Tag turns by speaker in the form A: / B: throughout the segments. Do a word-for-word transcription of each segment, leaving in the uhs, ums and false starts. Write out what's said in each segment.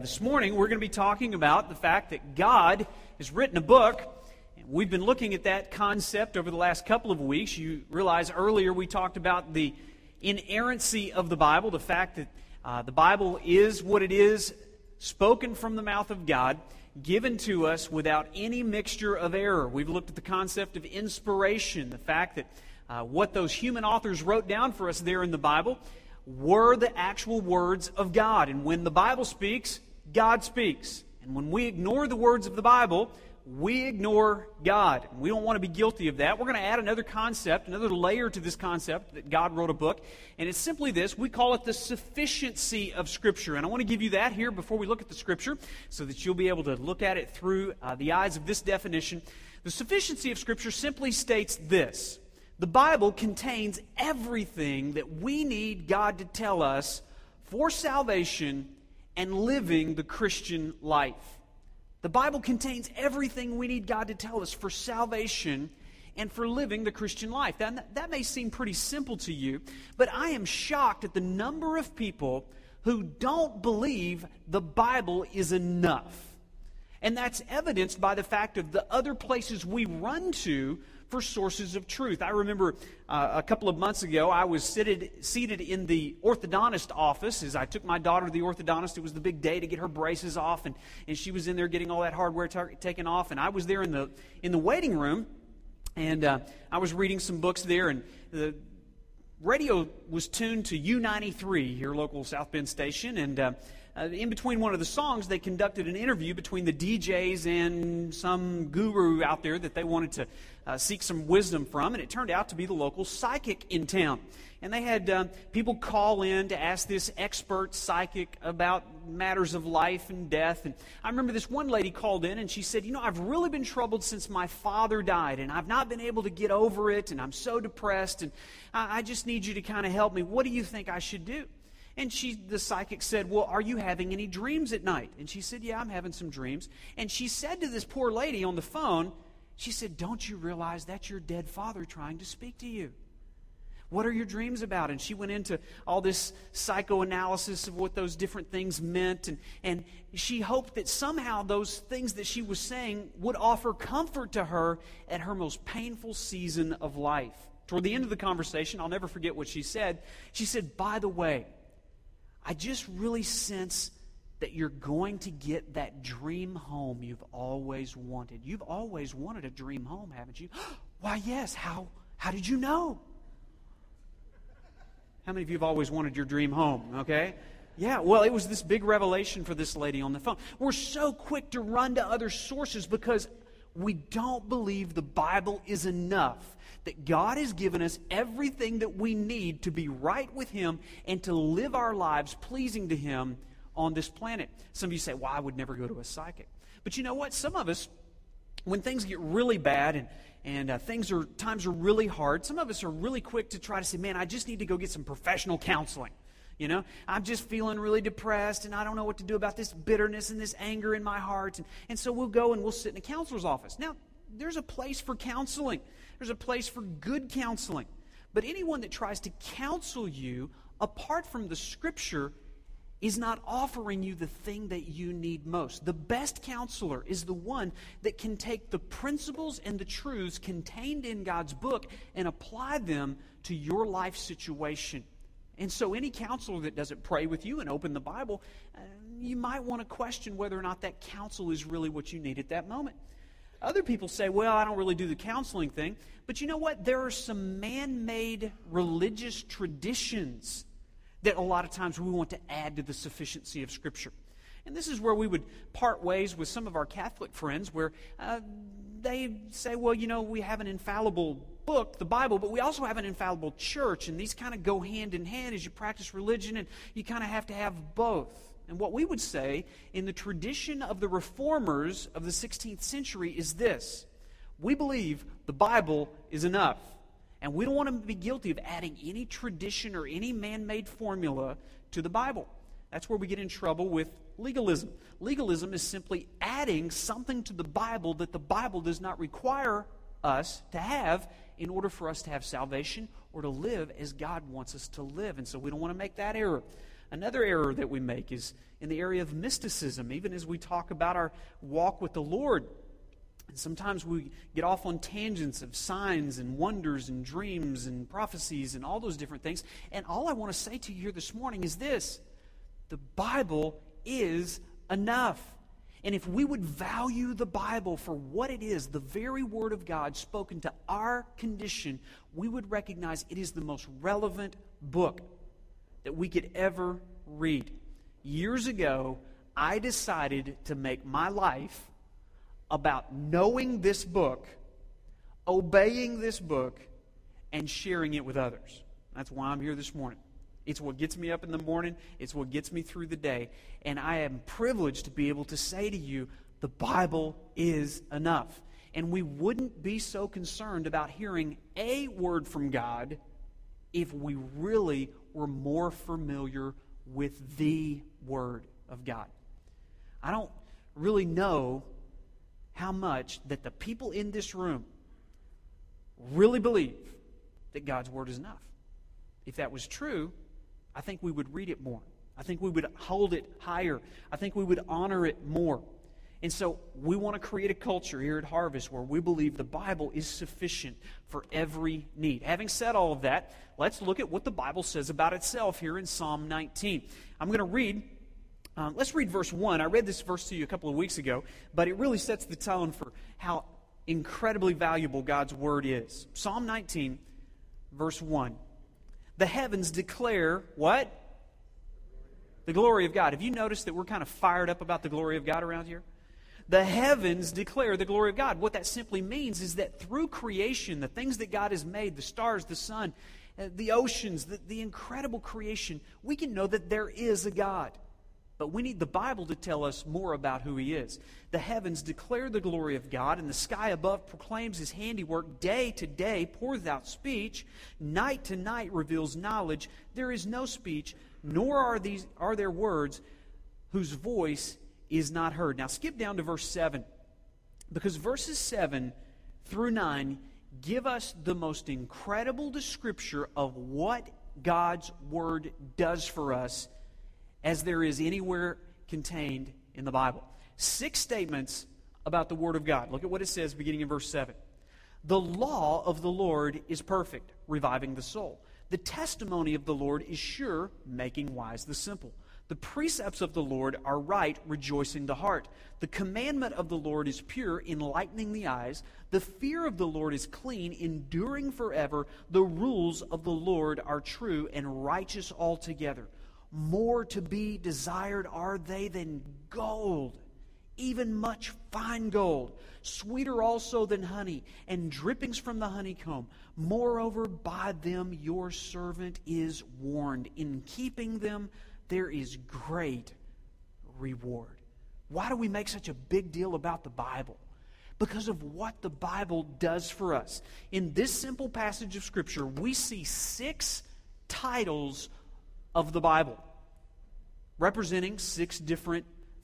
A: This morning, we're going to be talking about the fact that God has written a book. And we've been looking at that concept over the last couple of weeks. You realize earlier we talked about the inerrancy of the Bible, the fact that uh, the Bible is what it is, spoken from the mouth of God, given to us without any mixture of error. We've looked at the concept of inspiration, the fact that uh, what those human authors wrote down for us there in the Bible were the actual words of God. And when the Bible speaks, God speaks. And when we ignore the words of the Bible, we ignore God. And we don't want to be guilty of that. We're going to add another concept, another layer to this concept that God wrote a book. And it's simply this. We call it the sufficiency of Scripture. And I want to give you that here before we look at the Scripture so that you'll be able to look at it through uh, the eyes of this definition. The sufficiency of Scripture simply states this. The Bible contains everything that we need God to tell us for salvation and living the Christian life. The Bible contains everything we need God to tell us for salvation and for living the Christian life. Now, that may seem pretty simple to you, but I am shocked at the number of people who don't believe the Bible is enough. And that's evidenced by the fact of the other places we run to for sources of truth. I remember uh, a couple of months ago, I was seated, seated in the orthodontist office as I took my daughter to the orthodontist. It was the big day to get her braces off, and, and she was in there getting all that hardware ta- taken off, and I was there in the in the waiting room, and uh, I was reading some books there, and the radio was tuned to U ninety-three, your local South Bend station, and uh, Uh, in between one of the songs, they conducted an interview between the D Js and some guru out there that they wanted to uh, seek some wisdom from, and it turned out to be the local psychic in town. And they had uh, people call in to ask this expert psychic about matters of life and death. And I remember this one lady called in, and she said, you know, I've really been troubled since my father died, and I've not been able to get over it, and I'm so depressed, and I, I just need you to kind of help me. What do you think I should do? And she, the psychic said, well, are you having any dreams at night? And she said, yeah, I'm having some dreams. And she said to this poor lady on the phone, she said, don't you realize that's your dead father trying to speak to you? What are your dreams about? And she went into all this psychoanalysis of what those different things meant. And, and she hoped that somehow those things that she was saying would offer comfort to her at her most painful season of life. Toward the end of the conversation, I'll never forget what she said. She said, by the way, I just really sense that you're going to get that dream home you've always wanted. You've always wanted a dream home, haven't you? Why, yes. How, how did you know? How many of you have always wanted your dream home, okay? Yeah, well, it was this big revelation for this lady on the phone. We're so quick to run to other sources because we don't believe the Bible is enough. That God has given us everything that we need to be right with Him and to live our lives pleasing to Him on this planet. Some of you say, well, I would never go to a psychic. But you know what? Some of us, when things get really bad and, and uh, things are times are really hard, some of us are really quick to try to say, man, I just need to go get some professional counseling. You know, I'm just feeling really depressed and I don't know what to do about this bitterness and this anger in my heart. And, and so we'll go and we'll sit in a counselor's office. Now, there's a place for counseling. There's a place for good counseling. But anyone that tries to counsel you apart from the Scripture is not offering you the thing that you need most. The best counselor is the one that can take the principles and the truths contained in God's book and apply them to your life situation. And so any counselor that doesn't pray with you and open the Bible, uh, you might want to question whether or not that counsel is really what you need at that moment. Other people say, well, I don't really do the counseling thing. But you know what? There are some man-made religious traditions that a lot of times we want to add to the sufficiency of Scripture. And this is where we would part ways with some of our Catholic friends where uh, they say, well, you know, we have an infallible book, the Bible, but we also have an infallible church. And these kind of go hand in hand as you practice religion, and you kind of have to have both. And what we would say in the tradition of the reformers of the sixteenth century is this. We believe the Bible is enough. And we don't want to be guilty of adding any tradition or any man-made formula to the Bible. That's where we get in trouble with legalism. Legalism is simply adding something to the Bible that the Bible does not require us to have in order for us to have salvation or to live as God wants us to live. And so we don't want to make that error. Another error that we make is in the area of mysticism, even as we talk about our walk with the Lord. And sometimes we get off on tangents of signs and wonders and dreams and prophecies and all those different things. And all I want to say to you here this morning is this: the Bible is enough. And if we would value the Bible for what it is, the very Word of God spoken to our condition, we would recognize it is the most relevant book that we could ever read. Years ago, I decided to make my life about knowing this book, obeying this book, and sharing it with others. That's why I'm here this morning. It's what gets me up in the morning. It's what gets me through the day. And I am privileged to be able to say to you, the Bible is enough. And we wouldn't be so concerned about hearing a word from God if we really were more familiar with the Word of God. I don't really know how much that the people in this room really believe that God's Word is enough. If that was true, I think we would read it more. I think we would hold it higher. I think we would honor it more. And so we want to create a culture here at Harvest where we believe the Bible is sufficient for every need. Having said all of that, let's look at what the Bible says about itself here in Psalm nineteen. I'm going to read, um, let's read verse one. I read this verse to you a couple of weeks ago, but it really sets the tone for how incredibly valuable God's Word is. Psalm nineteen, verse one. The heavens declare what? The glory of God. Have you noticed that we're kind of fired up about the glory of God around here? The heavens declare the glory of God. What that simply means is that through creation, the things that God has made, the stars, the sun, uh, the oceans, the, the incredible creation, we can know that there is a God. But we need the Bible to tell us more about who He is. The heavens declare the glory of God, and the sky above proclaims His handiwork. Day to day pours out speech. Night to night reveals knowledge. There is no speech, nor are these are there words whose voice is not heard. Now skip down to verse seven, because verses seven through nine give us the most incredible description of what God's Word does for us as there is anywhere contained in the Bible. Six statements about the Word of God. Look at what it says beginning in verse seven. The law of the Lord is perfect, reviving the soul. The testimony of the Lord is sure, making wise the simple. The precepts of the Lord are right, rejoicing the heart. The commandment of the Lord is pure, enlightening the eyes. The fear of the Lord is clean, enduring forever. The rules of the Lord are true and righteous altogether. More to be desired are they than gold, even much fine gold, sweeter also than honey, and drippings from the honeycomb. Moreover, by them your servant is warned. In keeping them, there is great reward. Why do we make such a big deal about the Bible? Because of what the Bible does for us. In this simple passage of Scripture, we see six titles of the Bible, representing six different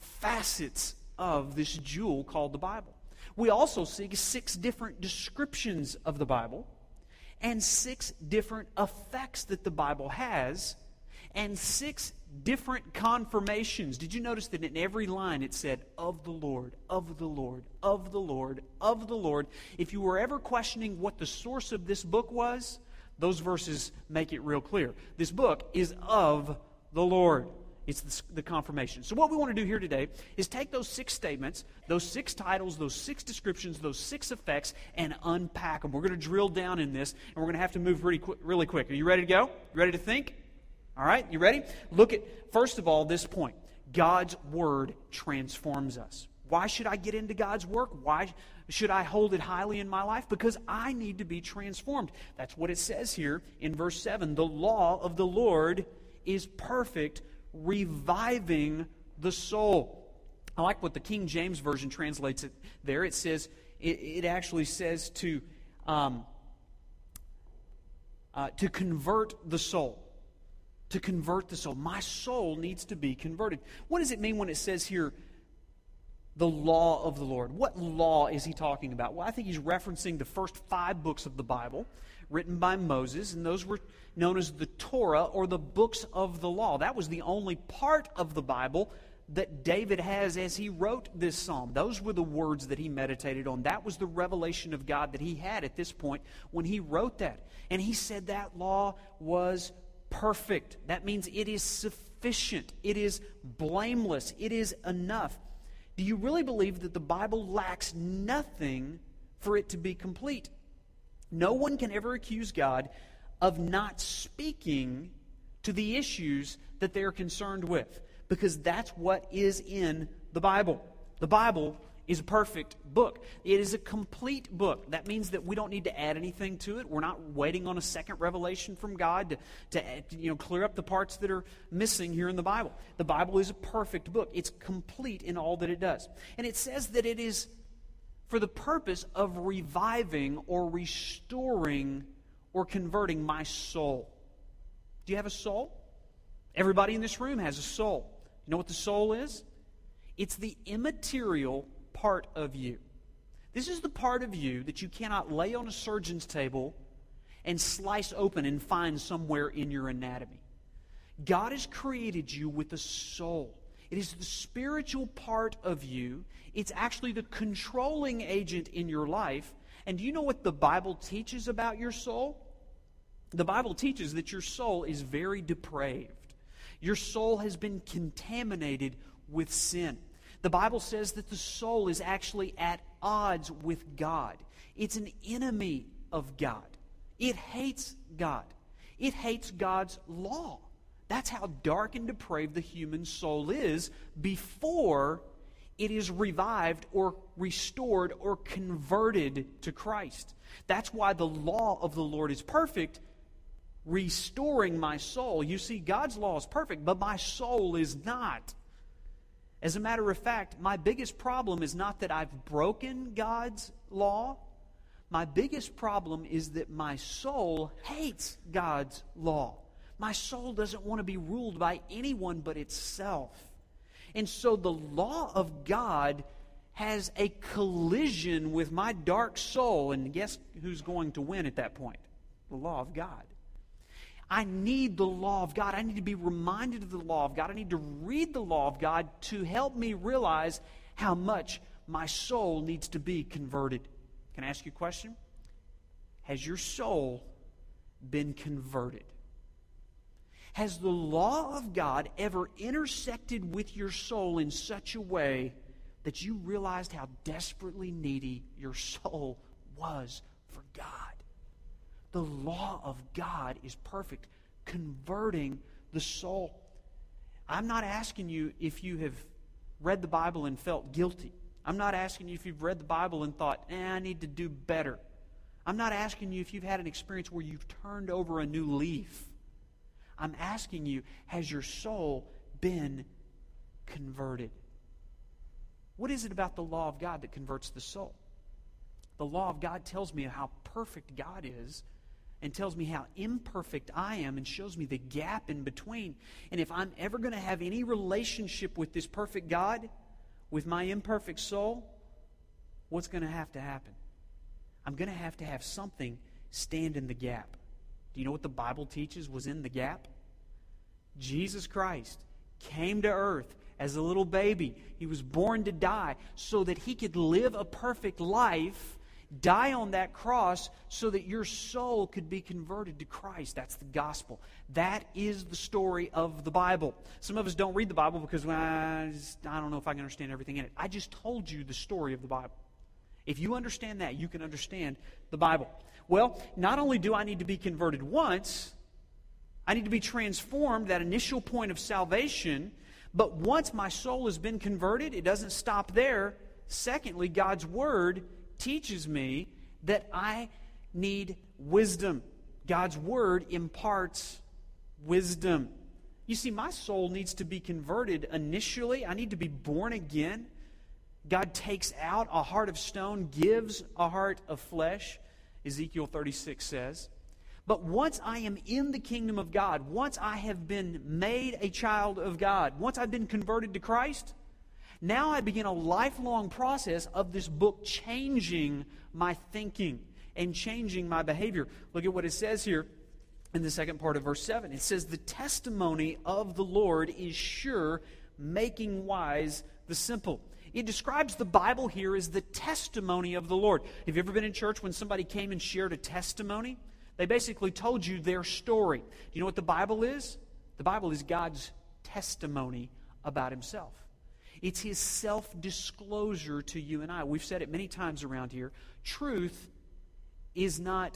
A: facets of this jewel called the Bible. We also see six different descriptions of the Bible, and six different effects that the Bible has, and six different confirmations. Did you notice that in every line it said, of the Lord, of the Lord, of the Lord, of the Lord? If you were ever questioning what the source of this book was, those verses make it real clear. This book is of the Lord. It's the, the confirmation. So what we want to do here today is take those six statements, those six titles, those six descriptions, those six effects, and unpack them. We're going to drill down in this, and we're going to have to move really, qu- really quick. Are you ready to go? You ready to think? All right, you ready? Look at, first of all, this point. God's Word transforms us. Why should I get into God's work? Why should I hold it highly in my life? Because I need to be transformed. That's what it says here in verse seven. The law of the Lord is perfect, reviving the soul. I like what the King James Version translates it there. It says, it, it actually says to, um, uh, to convert the soul. To convert the soul. My soul needs to be converted. What does it mean when it says here, the law of the Lord? What law is he talking about? Well, I think he's referencing the first five books of the Bible, written by Moses, and those were known as the Torah, or the books of the law. That was the only part of the Bible that David has as he wrote this psalm. Those were the words that he meditated on. That was the revelation of God that he had at this point when he wrote that. And he said that law was perfect. That means it is sufficient. It is blameless. It is enough. Do you really believe that the Bible lacks nothing for it to be complete? No one can ever accuse God of not speaking to the issues that they're concerned with, because that's what is in the Bible. The Bible is a perfect book. It is a complete book. That means that we don't need to add anything to it. We're not waiting on a second revelation from God to, to you know, clear up the parts that are missing here in the Bible. The Bible is a perfect book. It's complete in all that it does. And it says that it is for the purpose of reviving or restoring or converting my soul. Do you have a soul? Everybody in this room has a soul. You know what the soul is? It's the immaterial part of you. This is the part of you that you cannot lay on a surgeon's table and slice open and find somewhere in your anatomy. God has created you with a soul. It is the spiritual part of you. It's actually the controlling agent in your life. And do you know what the Bible teaches about your soul? The Bible teaches that your soul is very depraved. Your soul has been contaminated with sin. The Bible says that the soul is actually at odds with God. It's an enemy of God. It hates God. It hates God's law. That's how dark and depraved the human soul is before it is revived or restored or converted to Christ. That's why the law of the Lord is perfect, restoring my soul. You see, God's law is perfect, but my soul is not. As a matter of fact, my biggest problem is not that I've broken God's law. My biggest problem is that my soul hates God's law. My soul doesn't want to be ruled by anyone but itself. And so the law of God has a collision with my dark soul. And guess who's going to win at that point? The law of God. I need the law of God. I need to be reminded of the law of God. I need to read the law of God to help me realize how much my soul needs to be converted. Can I ask you a question? Has your soul been converted? Has the law of God ever intersected with your soul in such a way that you realized how desperately needy your soul was for God? The law of God is perfect, converting the soul. I'm not asking you if you have read the Bible and felt guilty. I'm not asking you if you've read the Bible and thought, eh, I need to do better. I'm not asking you if you've had an experience where you've turned over a new leaf. I'm asking you, has your soul been converted? What is it about the law of God that converts the soul? The law of God tells me how perfect God is and tells me how imperfect I am and shows me the gap in between. And if I'm ever going to have any relationship with this perfect God, with my imperfect soul, what's going to have to happen? I'm going to have to have something stand in the gap. Do you know what the Bible teaches was in the gap? Jesus Christ came to earth as a little baby. He was born to die so that He could live a perfect life, die on that cross so that your soul could be converted to Christ. That's the gospel. That is the story of the Bible. Some of us don't read the Bible because well, I, just, I don't know if I can understand everything in it. I just told you the story of the Bible. If you understand that, you can understand the Bible. Well, not only do I need to be converted once, I need to be transformed, that initial point of salvation, but once my soul has been converted, it doesn't stop there. Secondly, God's Word teaches me that I need wisdom. God's Word imparts wisdom. You see, my soul needs to be converted initially. I need to be born again. God takes out a heart of stone, gives a heart of flesh, Ezekiel thirty-six says. But once I am in the kingdom of God, once I have been made a child of God, once I've been converted to Christ, now I begin a lifelong process of this book changing my thinking. and changing my behavior. Look at what it says here in the second part of verse seven. It says, the testimony of the Lord is sure, making wise the simple. It describes the Bible here as the testimony of the Lord. Have you ever been in church when somebody came and shared a testimony? They basically told you their story. Do you know what the Bible is? The Bible is God's testimony about Himself. It's His self-disclosure to you and I. We've said it many times around here. Truth is not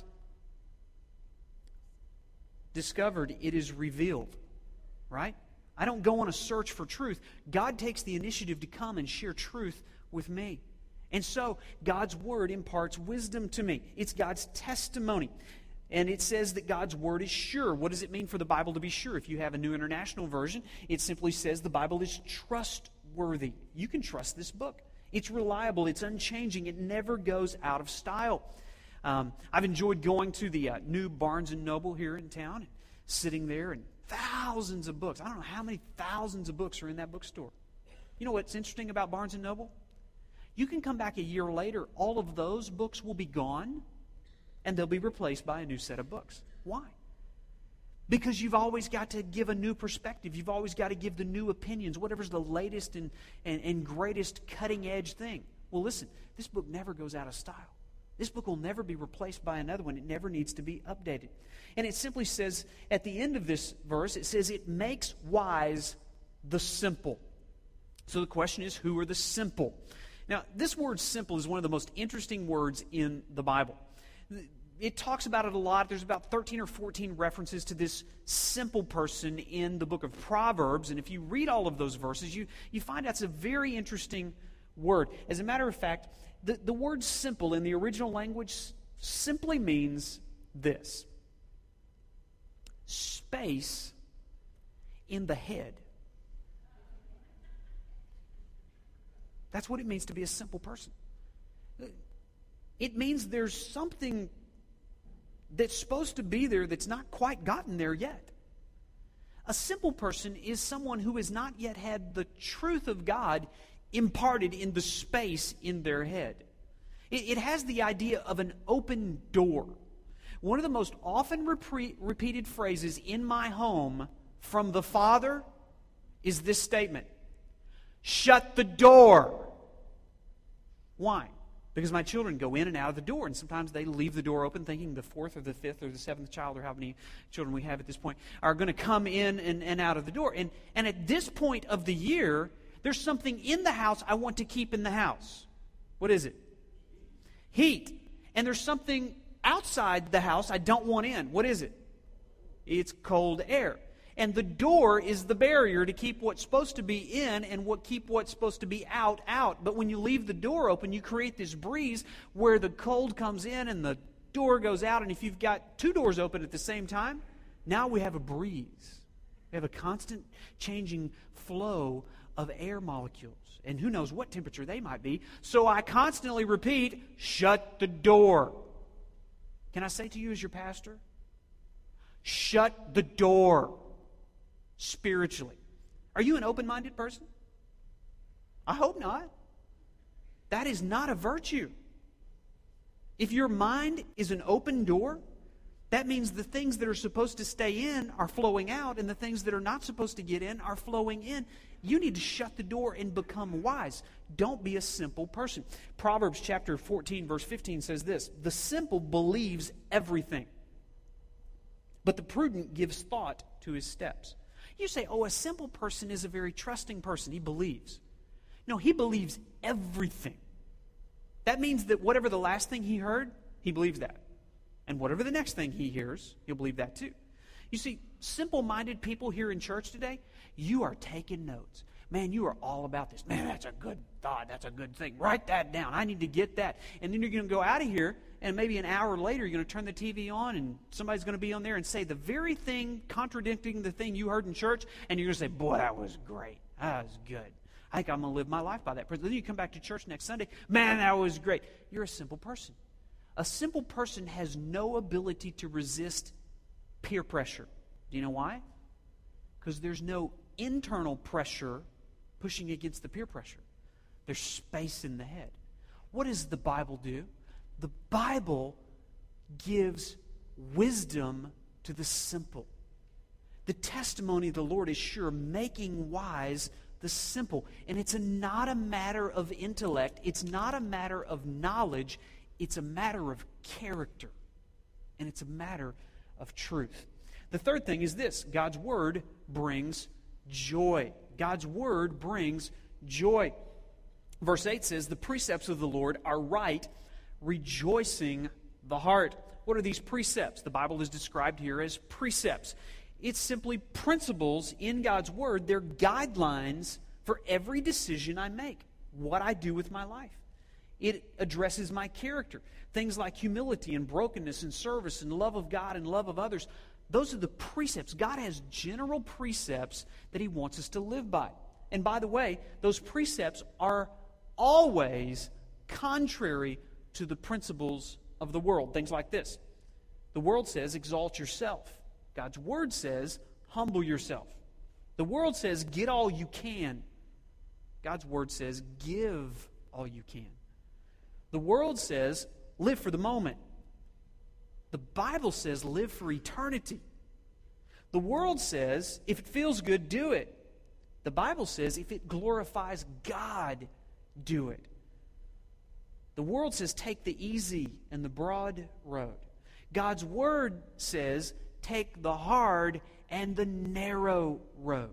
A: discovered, it is revealed. Right? I don't go on a search for truth. God takes the initiative to come and share truth with me. And so, God's Word imparts wisdom to me. It's God's testimony. And it says that God's Word is sure. What does it mean for the Bible to be sure? If you have a New International Version, it simply says the Bible is trustworthy. You can trust this book. It's reliable. It's unchanging. It never goes out of style. Um, I've enjoyed going to the uh, new Barnes and Noble here in town, and sitting there, and thousands of books. I don't know how many thousands of books are in that bookstore. You know what's interesting about Barnes and Noble? You can come back a year later, all of those books will be gone, and they'll be replaced by a new set of books. Why? Because you've always got to give a new perspective. You've always got to give the new opinions, whatever's the latest and, and, and greatest cutting-edge thing. Well, listen, this book never goes out of style. This book will never be replaced by another one. It never needs to be updated. And it simply says, at the end of this verse, it says, it makes wise the simple. So the question is, who are the simple? Now, this word simple is one of the most interesting words in the Bible. It talks about it a lot. There's about thirteen or fourteen references to this simple person in the book of Proverbs. And if you read all of those verses, you, you find that's a very interesting word. As a matter of fact, the, the word simple in the original language simply means this: space in the head. That's what it means to be a simple person. It means there's something that's supposed to be there that's not quite gotten there yet. A simple person is someone who has not yet had the truth of God imparted in the space in their head. It, it has the idea of an open door. One of the most often repre- repeated phrases in my home from the Father is this statement: shut the door. Why? Because my children go in and out of the door, and sometimes they leave the door open thinking the fourth or the fifth or the seventh child, or how many children we have at this point, are going to come in and, and out of the door. And, and at this point of the year, there's something in the house I want to keep in the house. What is it? Heat. And there's something outside the house I don't want in. What is it? It's cold air. And the door is the barrier to keep what's supposed to be in and what keep what's supposed to be out, out. But when you leave the door open, you create this breeze where the cold comes in and the door goes out. And if you've got two doors open at the same time, now we have a breeze. We have a constant changing flow of air molecules. And who knows what temperature they might be. So I constantly repeat, shut the door. Can I say to you as your pastor? Shut the door. Spiritually. Are you an open-minded person? I hope not. That is not a virtue. If your mind is an open door, that means the things that are supposed to stay in are flowing out, and the things that are not supposed to get in are flowing in. You need to shut the door and become wise. Don't be a simple person. Proverbs chapter fourteen, verse fifteen says this: the simple believes everything, but the prudent gives thought to his steps. You say, oh, a simple person is a very trusting person. He believes. No, he believes everything. That means that whatever the last thing he heard, he believes that. And whatever the next thing he hears, he'll believe that too. You see, simple-minded people here in church today, you are taking notes. Man, you are all about this. Man, that's a good thought. That's a good thing. Write that down. I need to get that. And then you're going to go out of here, and maybe an hour later, you're going to turn the T V on, and somebody's going to be on there and say the very thing contradicting the thing you heard in church, and you're going to say, boy, that was great. That was good. I think I'm going to live my life by that. Then you come back to church next Sunday. Man, that was great. You're a simple person. A simple person has no ability to resist peer pressure. Do you know why? Because there's no internal pressure pushing against the peer pressure. There's space in the head. What does the Bible do? The Bible gives wisdom to the simple. The testimony of the Lord is sure, making wise the simple. And it's a, not a matter of intellect. It's not a matter of knowledge. It's a matter of character. And it's a matter of truth. The third thing is this: God's Word brings joy. God's Word brings joy. Verse eight says, the precepts of the Lord are right, rejoicing the heart. What are these precepts? The Bible is described here as precepts. It's simply principles in God's Word. They're guidelines for every decision I make, what I do with my life. It addresses my character. Things like humility and brokenness and service and love of God and love of others. Those are the precepts. God has general precepts that He wants us to live by. And by the way, those precepts are always contrary to the principles of the world. Things like this. The world says, exalt yourself. God's Word says, humble yourself. The world says, get all you can. God's Word says, give all you can. The world says, live for the moment. The Bible says, live for eternity. The world says, if it feels good, do it. The Bible says, if it glorifies God, do it. The world says, take the easy and the broad road. God's Word says, take the hard and the narrow road,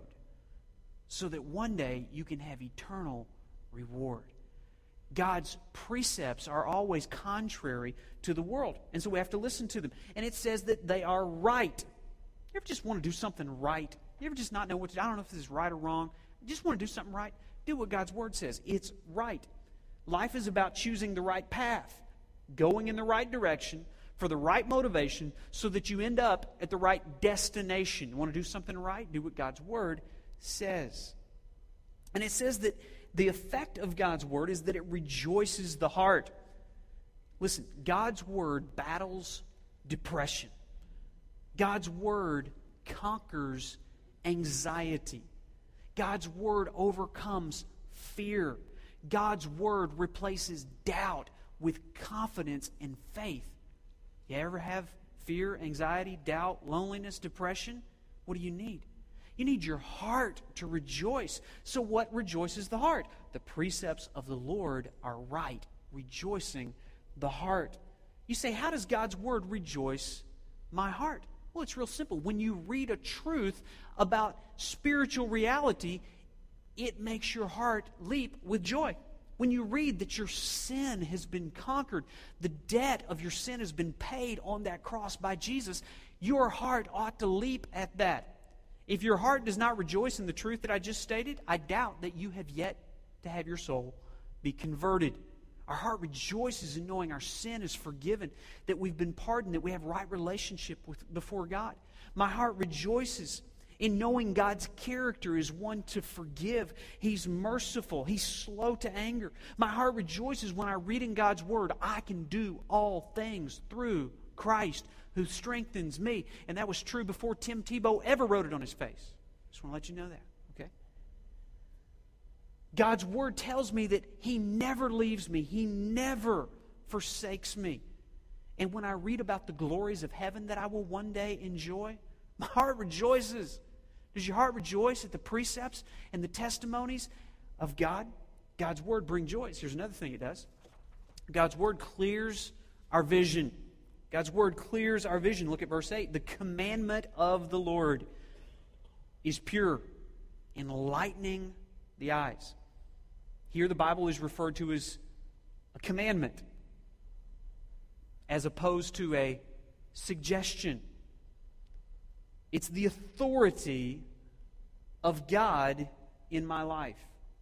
A: so that one day you can have eternal reward. God's precepts are always contrary to the world, and so we have to listen to them. And it says that they are right. You ever just want to do something right? You ever just not know what to do? I don't know if this is right or wrong. You just want to do something right? Do what God's Word says. It's right. Life is about choosing the right path, going in the right direction, for the right motivation, so that you end up at the right destination. You want to do something right? Do what God's Word says. And it says that the effect of God's Word is that it rejoices the heart. Listen, God's Word battles depression. God's Word conquers anxiety. God's Word overcomes fear. God's Word replaces doubt with confidence and faith. You ever have fear, anxiety, doubt, loneliness, depression? What do you need? You need your heart to rejoice. So what rejoices the heart? The precepts of the Lord are right, rejoicing the heart. You say, how does God's Word rejoice my heart? Well, it's real simple. When you read a truth about spiritual reality, it makes your heart leap with joy. When you read that your sin has been conquered, the debt of your sin has been paid on that cross by Jesus, your heart ought to leap at that. If your heart does not rejoice in the truth that I just stated, I doubt that you have yet to have your soul be converted. Our heart rejoices in knowing our sin is forgiven, that we've been pardoned, that we have right relationship with before God. My heart rejoices in knowing God's character is one to forgive. He's merciful. He's slow to anger. My heart rejoices when I read in God's Word, I can do all things through Christ who strengthens me. And that was true before Tim Tebow ever wrote it on his face. Just want to let you know that, okay? God's Word tells me that He never leaves me. He never forsakes me. And when I read about the glories of heaven that I will one day enjoy, my heart rejoices. Does your heart rejoice at the precepts and the testimonies of God? God's Word brings joy. Here's another thing it does. God's Word clears our vision. God's Word clears our vision. Look at verse eight. The commandment of the Lord is pure, enlightening the eyes. Here the Bible is referred to as a commandment, as opposed to a suggestion. It's the authority of God in my life.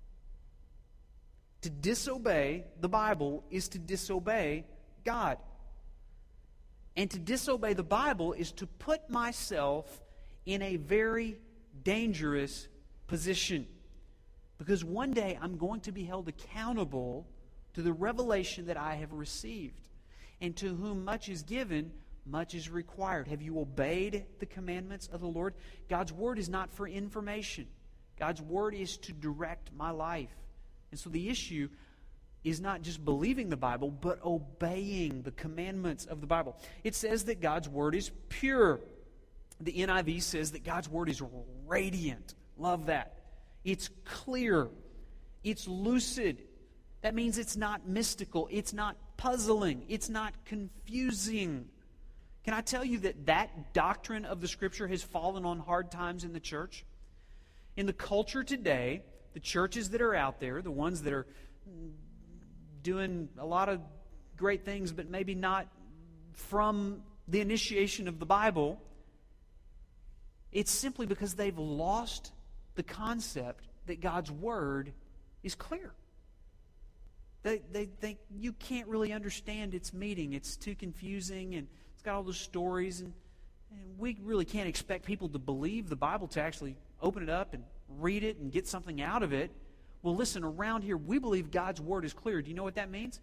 A: To disobey the Bible is to disobey God. And to disobey the Bible is to put myself in a very dangerous position. Because one day I'm going to be held accountable to the revelation that I have received. And to whom much is given, much is required. Have you obeyed the commandments of the Lord? God's Word is not for information. God's Word is to direct my life. And so the issue is not just believing the Bible, but obeying the commandments of the Bible. It says that God's Word is pure. The N I V says that God's Word is radiant. Love that. It's clear. It's lucid. That means it's not mystical. It's not puzzling. It's not confusing. Can I tell you that that doctrine of the Scripture has fallen on hard times in the church? In the culture today, the churches that are out there, the ones that are doing a lot of great things, but maybe not from the initiation of the Bible, it's simply because they've lost the concept that God's Word is clear. They, they think you can't really understand its meaning. It's too confusing, and it's got all those stories, and, and we really can't expect people to believe the Bible, to actually open it up and read it and get something out of it. Well, listen, around here, we believe God's Word is clear. Do you know what that means?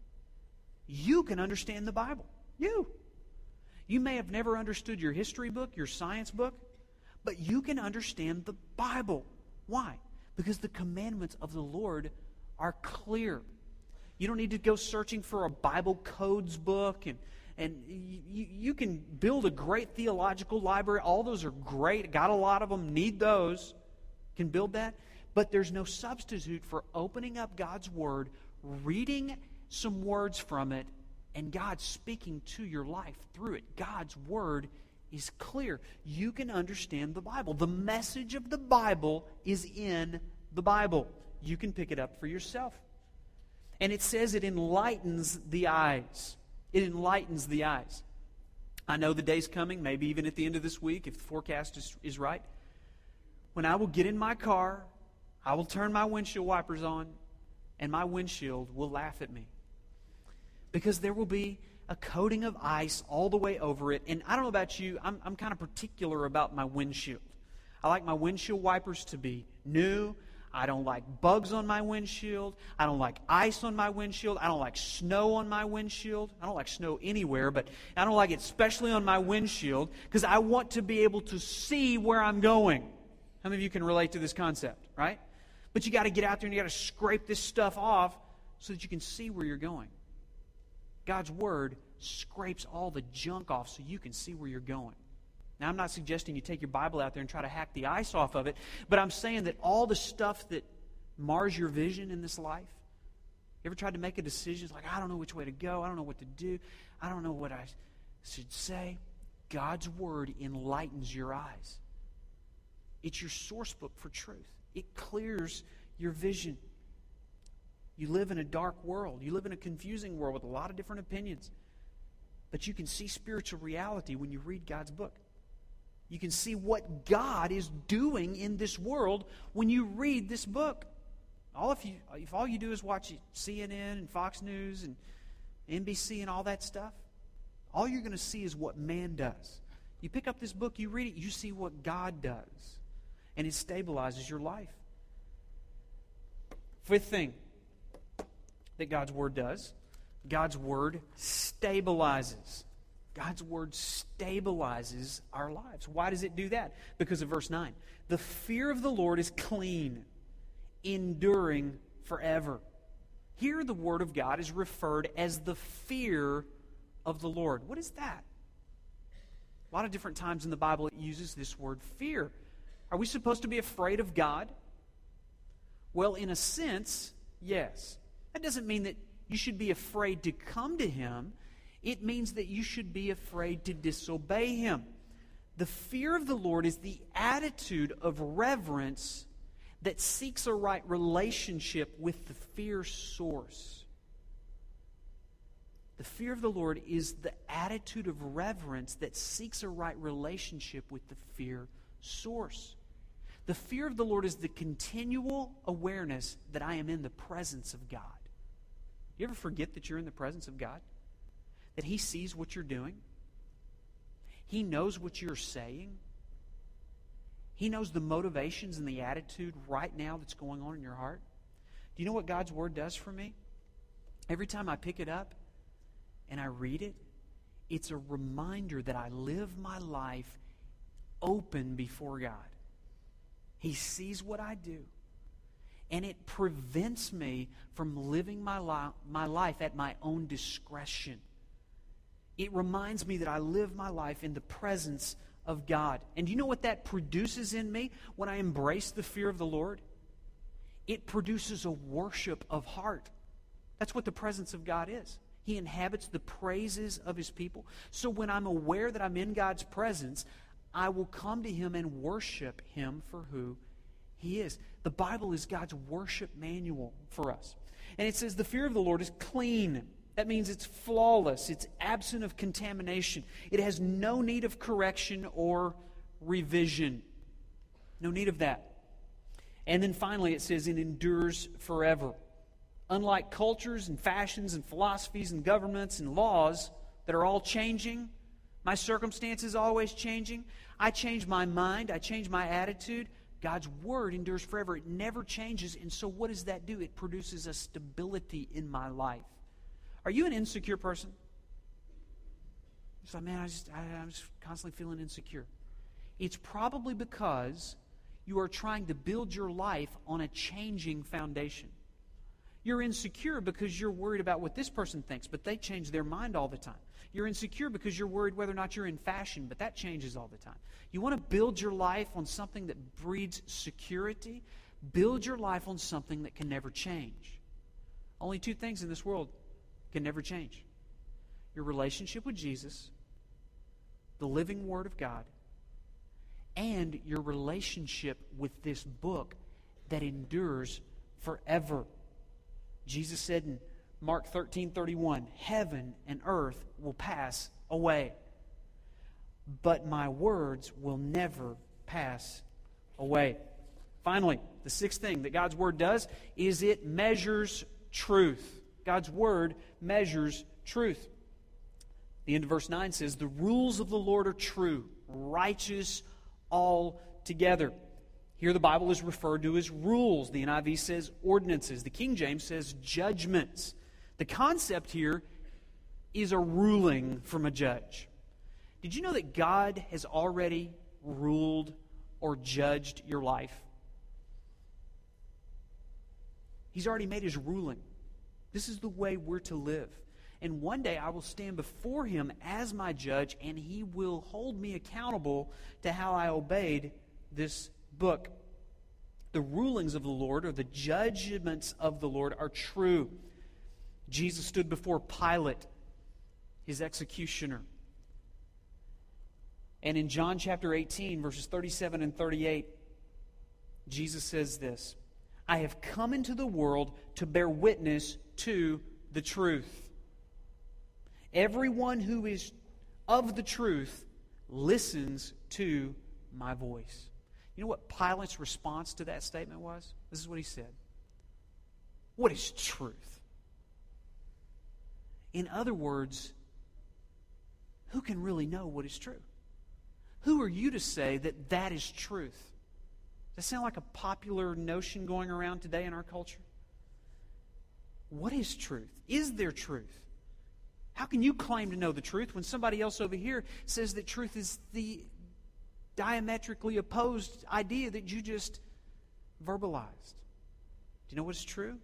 A: You can understand the Bible. You. You may have never understood your history book, your science book, but you can understand the Bible. Why? Because the commandments of the Lord are clear. You don't need to go searching for a Bible codes book, and, and you, you can build a great theological library. All those are great. Got a lot of them. Need those. Can build that. But there's no substitute for opening up God's Word, reading some words from it, and God speaking to your life through it. God's Word is clear. You can understand the Bible. The message of the Bible is in the Bible. You can pick it up for yourself. And it says it enlightens the eyes. It enlightens the eyes. I know the day's coming, maybe even at the end of this week, if the forecast is, is right, when I will get in my car, I will turn my windshield wipers on, and my windshield will laugh at me. Because there will be a coating of ice all the way over it. And I don't know about you, I'm, I'm kind of particular about my windshield. I like my windshield wipers to be new. I don't like bugs on my windshield. I don't like ice on my windshield. I don't like snow on my windshield. I don't like snow anywhere, but I don't like it especially on my windshield because I want to be able to see where I'm going. How many of you can relate to this concept, right? But you got to get out there and you got to scrape this stuff off so that you can see where you're going. God's Word scrapes all the junk off so you can see where you're going. Now, I'm not suggesting you take your Bible out there and try to hack the ice off of it, but I'm saying that all the stuff that mars your vision in this life, you ever tried to make a decision? It's like, I don't know which way to go. I don't know what to do. I don't know what I should say. God's Word enlightens your eyes. It's your source book for truth. It clears your vision. You live in a dark world. You live in a confusing world with a lot of different opinions. But you can see spiritual reality when you read God's book. You can see what God is doing in this world when you read this book. All if you if all you do is watch C N N and Fox News and N B C and all that stuff, all you're going to see is what man does. You pick up this book, you read it, you see what God does. And it stabilizes your life. Fifth thing that God's Word does, God's Word stabilizes. God's Word stabilizes our lives. Why does it do that? Because of verse nine. The fear of the Lord is clean, enduring forever. Here the Word of God is referred as the fear of the Lord. What is that? A lot of different times in the Bible it uses this word fear. Are we supposed to be afraid of God? Well, in a sense, yes. That doesn't mean that you should be afraid to come to Him. It means that you should be afraid to disobey Him. The fear of the Lord is the attitude of reverence that seeks a right relationship with the fear source. The fear of the Lord is the attitude of reverence that seeks a right relationship with the fear source. The fear of the Lord is the continual awareness that I am in the presence of God. You ever forget that you're in the presence of God? That He sees what you're doing? He knows what you're saying? He knows the motivations and the attitude right now that's going on in your heart? Do you know what God's Word does for me? Every time I pick it up and I read it, it's a reminder that I live my life open before God. He sees what I do. And it prevents me from living my, li- my life at my own discretion. It reminds me that I live my life in the presence of God. And do you know what that produces in me when I embrace the fear of the Lord? It produces a worship of heart. That's what the presence of God is. He inhabits the praises of His people. So when I'm aware that I'm in God's presence, I will come to Him and worship Him for who He is. The Bible is God's worship manual for us. And it says the fear of the Lord is clean. That means it's flawless. It's absent of contamination. It has no need of correction or revision. No need of that. And then finally it says it endures forever. Unlike cultures and fashions and philosophies and governments and laws that are all changing, my circumstances always changing, I change my mind, I change my attitude. God's Word endures forever. It never changes. And so what does that do? It produces a stability in my life. Are you an insecure person? It's like, man, I just, I, I'm just constantly feeling insecure. It's probably because you are trying to build your life on a changing foundation. You're insecure because you're worried about what this person thinks, but they change their mind all the time. You're insecure because you're worried whether or not you're in fashion, but that changes all the time. You want to build your life on something that breeds security? Build your life on something that can never change. Only two things in this world can never change. Your relationship with Jesus, the living Word of God, and your relationship with this book that endures forever. Jesus said in Mark thirteen thirty-one, heaven and earth will pass away, but my words will never pass away. Finally, the sixth thing that God's Word does is it measures truth. God's Word measures truth. The end of verse nine says, the rules of the Lord are true, righteous altogether. Here the Bible is referred to as rules. The N I V says ordinances. The King James says judgments. The concept here is a ruling from a judge. Did you know that God has already ruled or judged your life? He's already made His ruling. This is the way we're to live. And one day I will stand before Him as my judge, and He will hold me accountable to how I obeyed this book. The rulings of the Lord, or the judgments of the Lord, are true. Jesus stood before Pilate, his executioner. And in John chapter eighteen, verses thirty-seven and thirty-eight, Jesus says this, I have come into the world to bear witness to the truth. Everyone who is of the truth listens to my voice. You know what Pilate's response to that statement was? This is what he said. What is truth? In other words, who can really know what is true? Who are you to say that that is truth? Does that sound like a popular notion going around today in our culture? What is truth? Is there truth? How can you claim to know the truth when somebody else over here says that truth is the diametrically opposed idea that you just verbalized? Do you know what is true?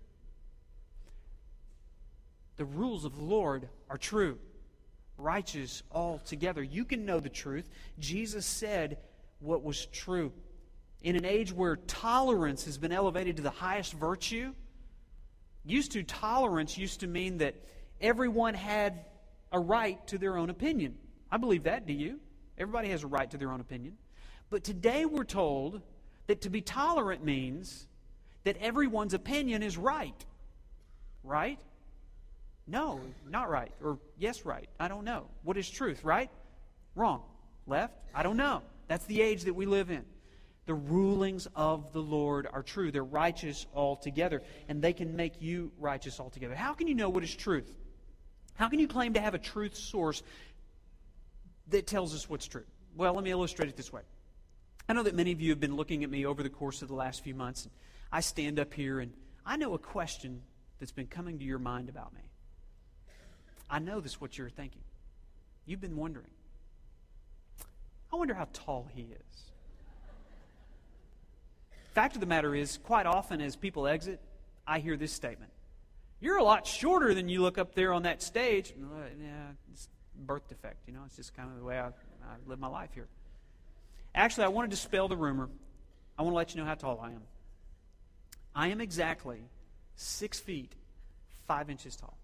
A: The rules of the Lord are true, righteous altogether. You can know the truth. Jesus said what was true. In an age where tolerance has been elevated to the highest virtue, used to, tolerance used to mean that everyone had a right to their own opinion. I believe that, do you? Everybody has a right to their own opinion. But today we're told that to be tolerant means that everyone's opinion is right. Right? No, not right. Or yes, right. I don't know. What is truth, right? Wrong. Left? I don't know. That's the age that we live in. The rulings of the Lord are true. They're righteous altogether. And they can make you righteous altogether. How can you know what is truth? How can you claim to have a truth source that tells us what's true? Well, let me illustrate it this way. I know that many of you have been looking at me over the course of the last few months. And I stand up here and I know a question that's been coming to your mind about me. I know this is what you're thinking. You've been wondering. I wonder how tall he is. Fact of the matter is, quite often as people exit, I hear this statement. You're a lot shorter than you look up there on that stage. Yeah, it's birth defect, you know. It's just kind of the way I, I live my life here. Actually, I want to dispel the rumor. I want to let you know how tall I am. I am exactly six feet, five inches tall.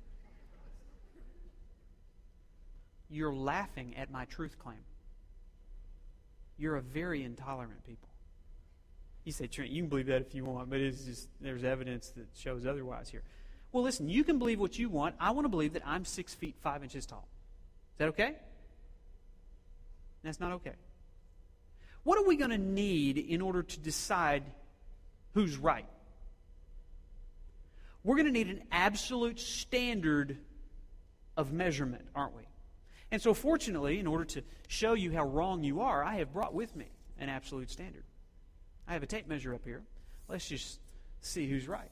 A: You're laughing at my truth claim. You're a very intolerant people. You say, Trent, you can believe that if you want, but it's just there's evidence that shows otherwise here. Well, listen, you can believe what you want. I want to believe that I'm six feet, five inches tall. Is that okay? That's not okay. What are we going to need in order to decide who's right? We're going to need an absolute standard of measurement, aren't we? And so fortunately, in order to show you how wrong you are, I have brought with me an absolute standard. I have a tape measure up here. Let's just see who's right.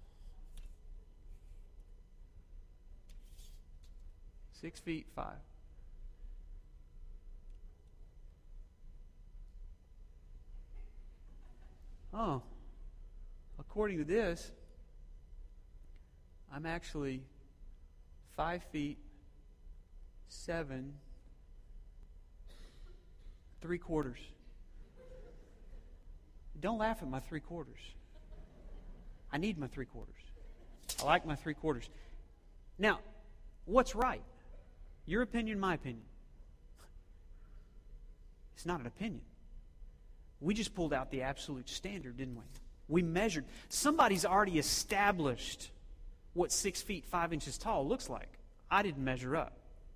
A: Six feet five. Oh, according to this, I'm actually five feet seven, three quarters. Don't laugh at my three quarters. I need my three quarters. I like my three quarters. Now, what's right? Your opinion, my opinion. It's not an opinion. We just pulled out the absolute standard, didn't we? We measured. Somebody's already established what six feet, five inches tall looks like. I didn't measure up.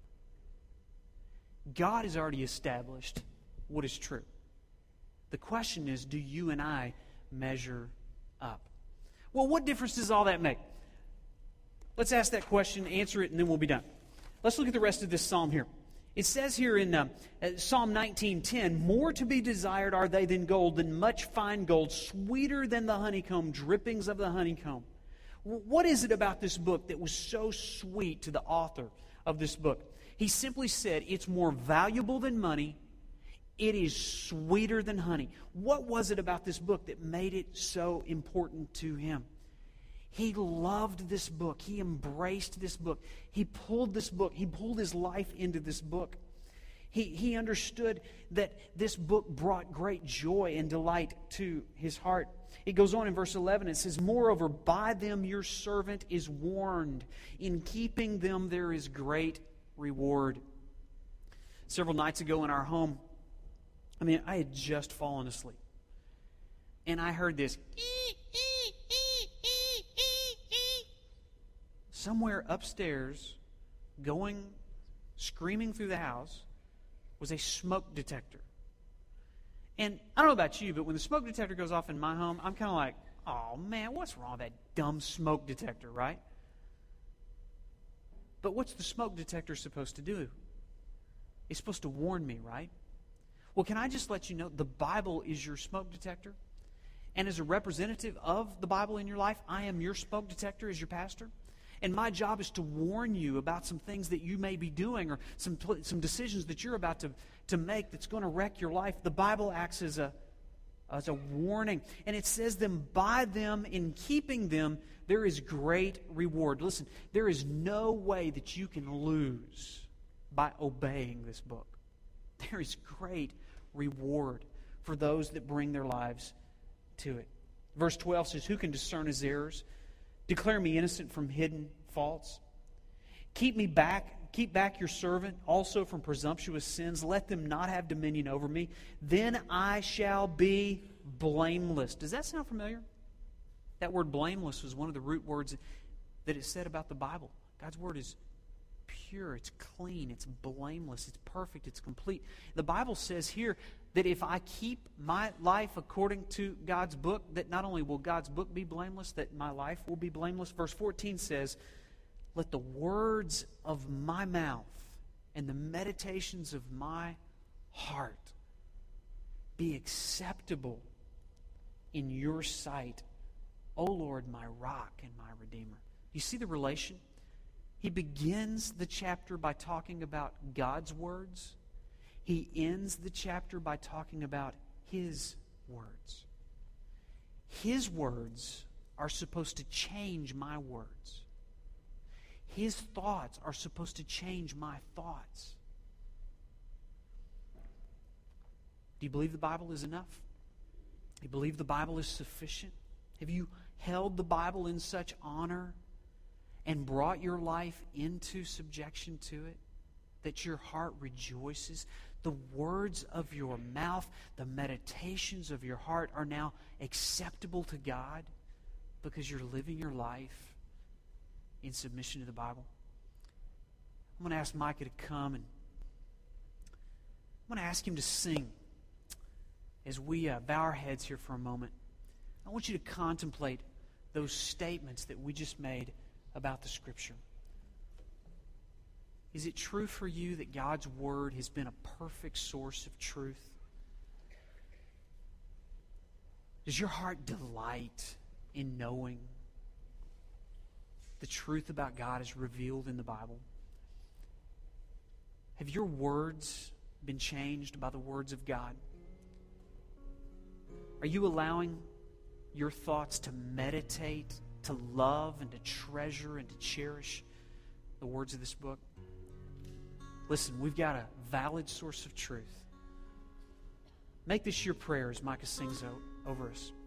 A: God has already established what is true. The question is, do you and I measure up? Well, what difference does all that make? Let's ask that question, answer it, and then we'll be done. Let's look at the rest of this psalm here. It says here in uh, Psalm nineteen ten, more to be desired are they than gold, than much fine gold, sweeter than the honeycomb, drippings of the honeycomb. What is it about this book that was so sweet to the author of this book? He simply said, it's more valuable than money. It is sweeter than honey. What was it about this book that made it so important to him? He loved this book. He embraced this book. He pulled this book. He pulled his life into this book. He, he understood that this book brought great joy and delight to his heart. It goes on in verse eleven. It says, moreover, by them your servant is warned. In keeping them there is great reward. Several nights ago in our home, I mean, I had just fallen asleep. And I heard this. Somewhere upstairs, going, screaming through the house, was a smoke detector. And I don't know about you, but when the smoke detector goes off in my home, I'm kind of like, oh man, what's wrong with that dumb smoke detector, right? But what's the smoke detector supposed to do? It's supposed to warn me, right? Well, can I just let you know, the Bible is your smoke detector. And as a representative of the Bible in your life, I am your smoke detector as your pastor. And my job is to warn you about some things that you may be doing or some, some decisions that you're about to, to make that's going to wreck your life. The Bible acts as a, as a warning. And it says them, by them, in keeping them, there is great reward. Listen, there is no way that you can lose by obeying this book. There is great reward for those that bring their lives to it. Verse twelve says, who can discern his errors? Declare me innocent from hidden faults. Keep me back, keep back your servant also from presumptuous sins. Let them not have dominion over me. Then I shall be blameless. Does that sound familiar? That word blameless was one of the root words that is said about the Bible. God's word is pure, it's clean, it's blameless, it's perfect, it's complete. The Bible says here that if I keep my life according to God's book, that not only will God's book be blameless, that my life will be blameless. Verse fourteen says, let the words of my mouth and the meditations of my heart be acceptable in your sight, O Lord, my rock and my redeemer. You see the relation? He begins the chapter by talking about God's words. He ends the chapter by talking about His words. His words are supposed to change my words. His thoughts are supposed to change my thoughts. Do you believe the Bible is enough? Do you believe the Bible is sufficient? Have you held the Bible in such honor and brought your life into subjection to it that your heart rejoices? The words of your mouth, the meditations of your heart are now acceptable to God because you're living your life in submission to the Bible. I'm going to ask Micah to come, and I'm going to ask him to sing as we uh, bow our heads here for a moment. I want you to contemplate those statements that we just made about the Scripture. Is it true for you that God's Word has been a perfect source of truth? Does your heart delight in knowing the truth about God is revealed in the Bible? Have your words been changed by the words of God? Are you allowing your thoughts to meditate, to love, and to treasure, and to cherish the words of this book? Listen, we've got a valid source of truth. Make this your prayer as Micah sings over us.